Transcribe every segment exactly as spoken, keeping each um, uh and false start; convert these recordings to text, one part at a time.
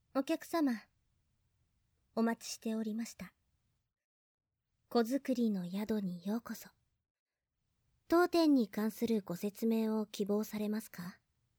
お客様、お待ちしておりました。子作りの宿にようこそ。当店に関するご説明を希望されますか？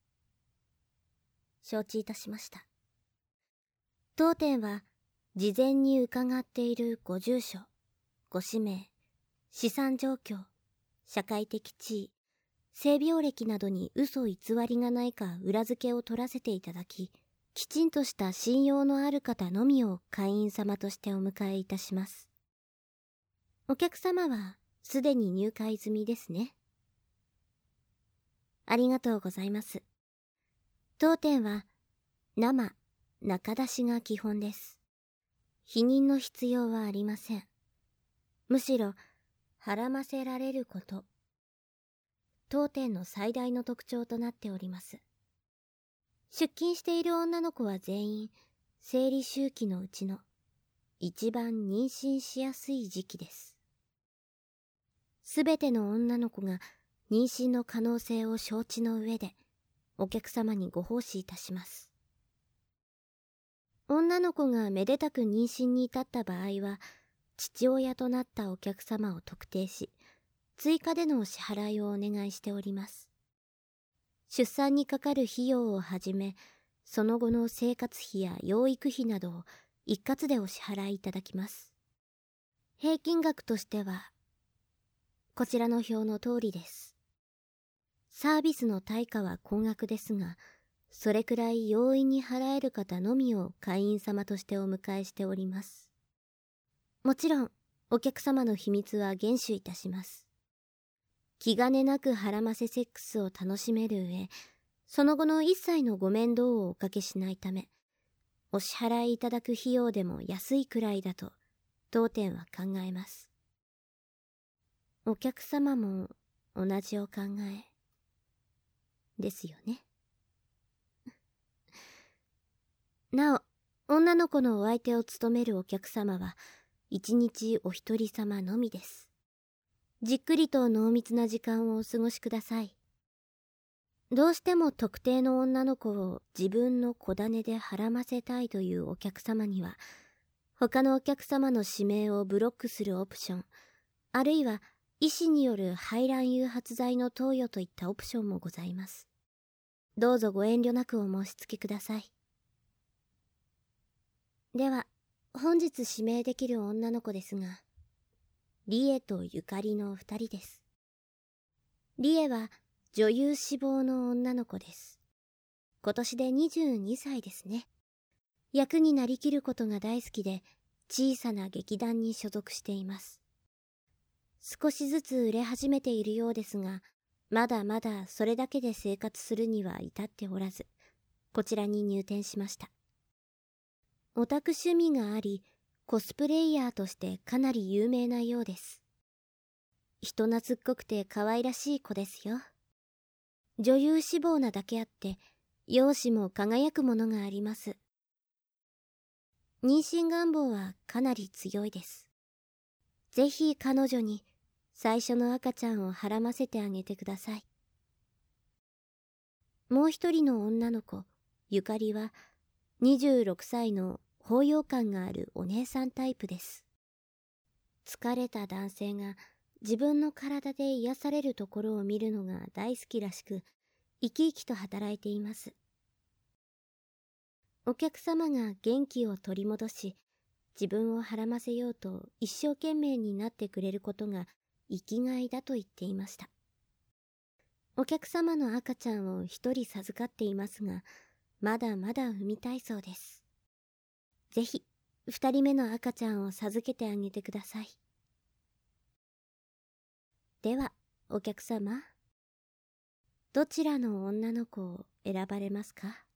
承知いたしました。当店は、事前に伺っているご住所、ご氏名、資産状況、社会的地位、性病歴などに嘘偽りがないか裏付けを取らせていただき、きちんとした信用のある方のみを会員様としてお迎えいたします。お客様はすでに入会済みですね。ありがとうございます。当店は生、中出しが基本です。否認の必要はありません。むしろ、はらませられること。当店の最大の特徴となっております。出勤している女の子は全員、生理周期のうちの一番妊娠しやすい時期です。すべての女の子が妊娠の可能性を承知の上で、お客様にご奉仕いたします。女の子がめでたく妊娠に至った場合は、父親となったお客様を特定し、追加でのお支払いをお願いしております。出産にかかる費用をはじめ、その後の生活費や養育費などを一括でお支払いいただきます。平均額としては、こちらの表の通りです。サービスの対価は高額ですが、それくらい容易に払える方のみを会員様としてお迎えしております。もちろん、お客様の秘密は厳守いたします。気兼ねなくはらませセックスを楽しめる上、その後の一切のご面倒をおかけしないため、お支払いいただく費用でも安いくらいだと、当店は考えます。お客様も同じお考え、ですよね。なお、女の子のお相手を務めるお客様は、一日お一人様のみです。じっくりと濃密な時間をお過ごしください。どうしても特定の女の子を自分の子種ではらませたいというお客様には、他のお客様の指名をブロックするオプション、あるいは医師による排卵誘発剤の投与といったオプションもございます。どうぞご遠慮なくお申し付けください。では、本日指名できる女の子ですが、リエとゆかりの二人です。リエは女優志望の女の子です。今年でにじゅうにさいですね。役になりきることが大好きで、小さな劇団に所属しています。少しずつ売れ始めているようですが、まだまだそれだけで生活するには至っておらず、こちらに入店しました。オタク趣味があり、コスプレイヤーとしてかなり有名なようです。人懐っこくて可愛らしい子ですよ。女優志望なだけあって、容姿も輝くものがあります。妊娠願望はかなり強いです。ぜひ彼女に最初の赤ちゃんをはらませてあげてください。もう一人の女の子、ゆかりはにじゅうろくさいの包容感があるお姉さんタイプです。疲れた男性が自分の体で癒されるところを見るのが大好きらしく、生き生きと働いています。お客様が元気を取り戻し、自分をはらませようと一生懸命になってくれることが生きがいだと言っていました。お客様の赤ちゃんを一人授かっていますが、まだまだ産みたいそうです。ぜひ、二人目の赤ちゃんを授けてあげてください。では、お客様、どちらの女の子を選ばれますか？